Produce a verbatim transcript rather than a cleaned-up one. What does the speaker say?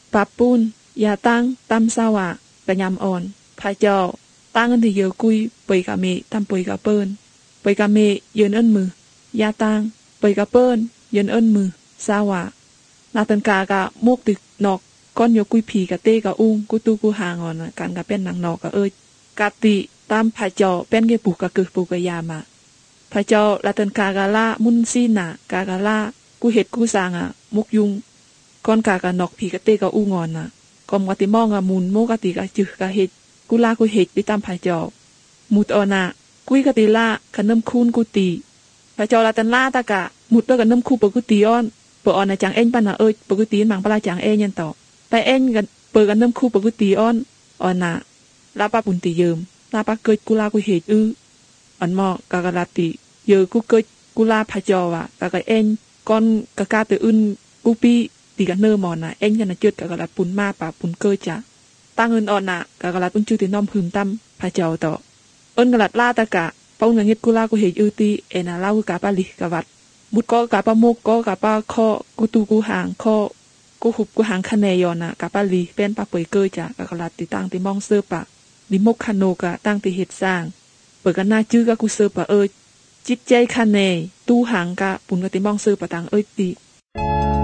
ปะปูนยาตั้งตำสาวะกะยำอ่อนพระเจ้าตั้งอันที่เยอะกุยเปยกะเมตำเปยกะเปิ้นเปยกะเมยืนเอิ้นมือยาตั้งเปยกะเปิ้นยืนเอิ้นมือสาวะนาตันกากะมุกติกนอกก้อนยกกุยผีกะเต้กะอุ้งกุตูกูหางอ่อนกันกะเป็นหนังนอกกะเอ้ยกะติตามพระเจ้าเป็นเกปุกกะกึกปุกกะยามาพระเจ้าลาตันกากะละมุนซีนากากะละกูเฮ็ดกูสร้างอ่ะมุกยุงก้อนกากะนอกผีกะเต้กะอุ้งอ่อนน่ะกอมกะติมองอะมุนโมกะติกะจึกกะเฮ็ดกูลากูเฮ็ดไปตามพระเจ้ามุดออนะกุยกะติละกะน้ำคูนกูตีพระเจ้าลาตันลาตะกะมุดไปกะน้ำคูปกุติอ้อนเปอออนน่ะจังเอ็นปันน่ะเอ้ยปกุติมังปลาจังเอ็นยันต่อไปเอ็นกันเปิดกันน้ำคูปกุติอ้อนออนน่ะลาปะปุนติเยิมลาปะเกิดกูลากูเฮ็ดอื้ออันหม้อกะกะลาติเยอกูเกิดกูลาพระเจ้าว่ะกะกะเอ็นก้อนกะกาตะอึนกูปีตีกันเนอร์มอนน่ะเอ็นยันน่ะจุดกะกะลาปุนมาปะปุนเกิดจ้ะตั้งเงินอ่อนน่ะกะกะลาปุนจื้อติน้อมพึมตั้มพระเจ้าต่อเอิ้นกะลัดลาตะกะเป้าเงินเฮ็ดกูลากูเฮ็ดอื้อติเอน่ะลากูกะปะลิกะวัดมุดก็กะปะมุกก็กะปะข้อกูตูกูหางข้อกูหุบกูหางคะแนยอนน่ะกะปะลีเป็นปะเปยเกยจ้ะกะกะลัดติตั้งติมองเสื้อปะดิมกคาโนกะตั้งติเฮ็ดสร้างเปิดกันหน้าจื้อกะกูเสื้อปะเอ้ยจิตใจคะแนตู้หางกะปุ่นกะติมองเสื้อปะตังเอ้ยติ